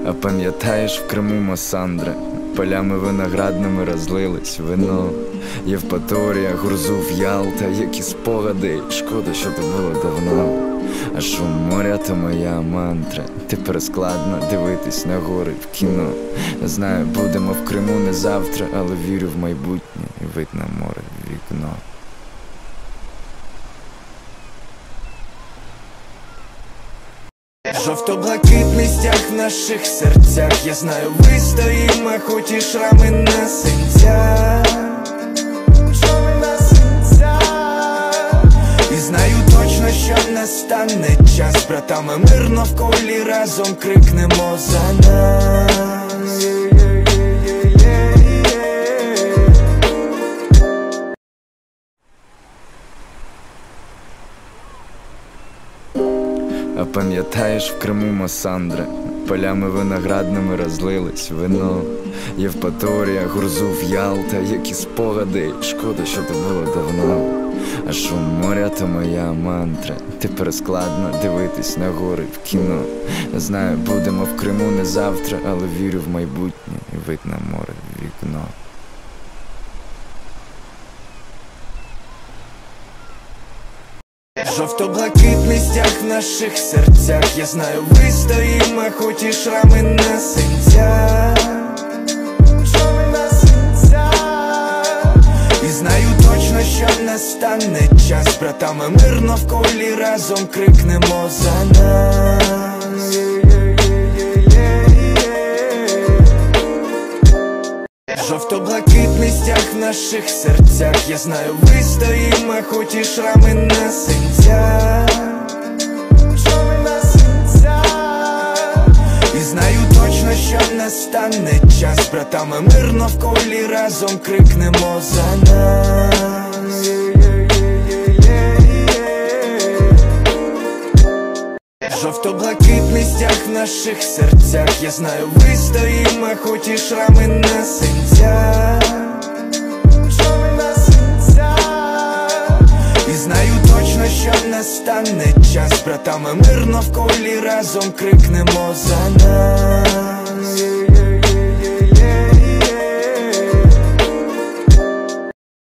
А пам'ятаєш, в Криму Масандра полями виноградними розлилось вино. Євпаторія, Гурзуф, Ялта, які спогади, шкода, що то було давно. А шум моря то моя мантра. Тепер складно дивитись на гори в кіно. Не знаю, будемо в Криму не завтра, але вірю в майбутнє і вид на море в вікно. Жовто-блакитний стяг в наших серцях. Я знаю, вистоїмо, хоч і шрами на синцях. І знаю точно, що настане час. Братами мирно в колі разом крикнемо за нас. А пам'ятаєш, в Криму Масандра полями виноградними розлилось вино. Євпаторія, Гурзуф, Ялта, які спогади, шкода, що то було давно. А шум моря то моя мантра. Тепер складно дивитись на гори в кіно. Не знаю, будемо в Криму не завтра, але вірю в майбутнє і вид на море в вікно. Жовто-блакитний стяг в наших серцях. Я знаю, вистоїмо, хоч і шрами на синцях. І знаю точно, що настане час. Братами мирно в колі разом крикнемо за нас. Жовто-блакитний стяг в наших серцях. Я знаю, вистоїмо, хоч і шрами на синцях. І знаю точно, що настане час. Братами мирно в колі разом крикнемо за нас. Жовто-блакитний стяг в наших серцях. Я знаю, вистоїмо, хоч і шрами на синцях. І знаю точно, що настане час. Братами мирно в колі разом крикнемо за нас.